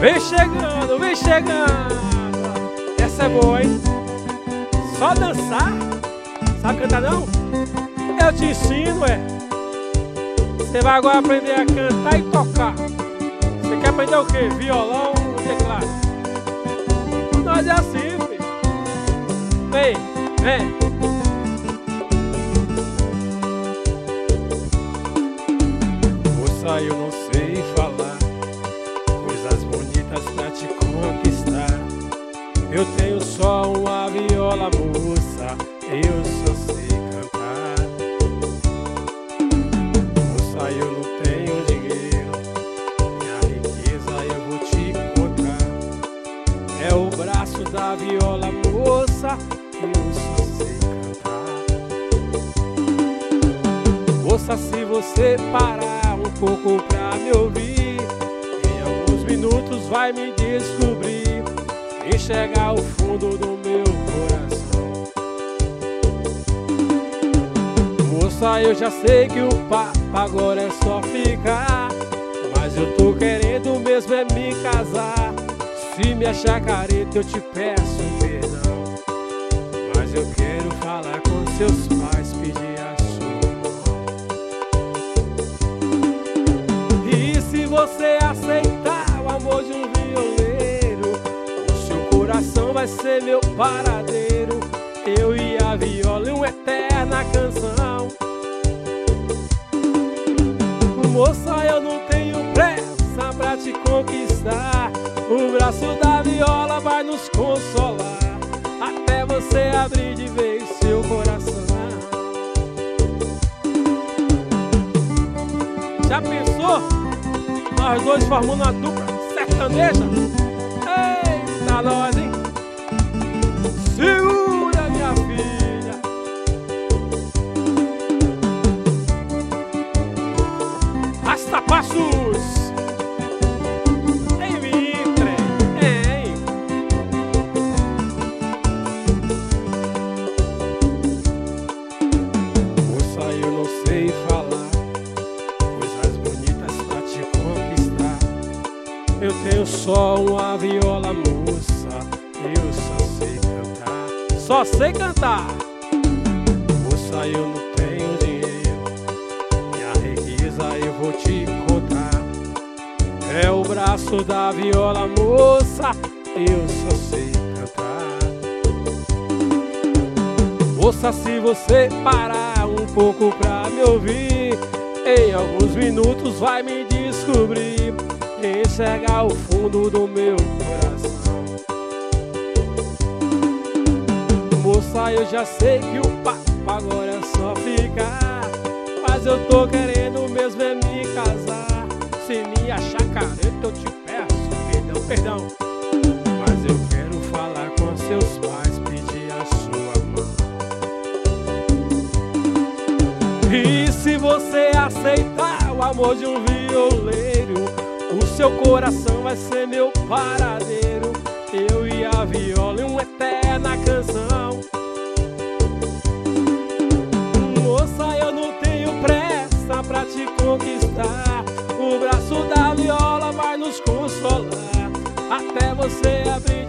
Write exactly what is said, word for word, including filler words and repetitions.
Vem chegando, vem chegando. Essa é boa, hein? Só dançar? Sabe cantar não? Eu te ensino, é. Você vai agora aprender a cantar e tocar. Você quer aprender o quê? Violão ou teclado? Nós é assim, filho. Vem, vem. Moça, eu não sei falar coisas bonitas pra te conquistar. Eu tenho só uma viola, moça, eu só sei cantar. Moça, eu não tenho dinheiro, minha riqueza eu vou te contar. É o braço da viola, moça, eu só sei cantar. Moça, se você parar um pouco pra me ouvir, em alguns minutos vai me descobrir, enxergar o fundo do meu coração. Moça, eu já sei que o papo agora é só ficar, mas eu tô querendo mesmo é me casar. Se me achar careta eu te peço perdão, mas eu quero falar com seus pais, pedir a sua mão. E se você aceitar o amor de um violeiro, o seu coração vai ser meu paradeiro. Eu e a viola e uma eterna canção. Moça, eu não tenho pressa pra te conquistar. O braço da viola vai nos consolar, até você abrir de vez seu coração. Já pensou? Nós dois formando uma dupla sertaneja? Eita, nós, hein? Segura, minha filha. Rasta passos. Ei, Mitre, ei. Moça, eu não sei falar coisas bonitas pra te conquistar. Eu tenho só uma viola, moça, eu só sei cantar. Só sei cantar. Moça, eu não tenho dinheiro, minha riqueza eu vou te contar. É o braço da viola, moça, eu só sei cantar. Moça, se você parar um pouco pra me ouvir, em alguns minutos vai me descobrir, enxergar o fundo do meu coração. Moça, eu já sei que o papo agora é só ficar, mas eu tô querendo mesmo é me casar. Se me achar careta eu te peço perdão, perdão, mas eu quero falar com seus pais, pedir a sua mão. E se você aceitar o amor de um violeiro, o seu coração vai ser meu paradeiro. Eu e a viola e uma eterna canção. Moça, eu não tenho pressa pra te conquistar. O braço da viola vai nos consolar, até você abrir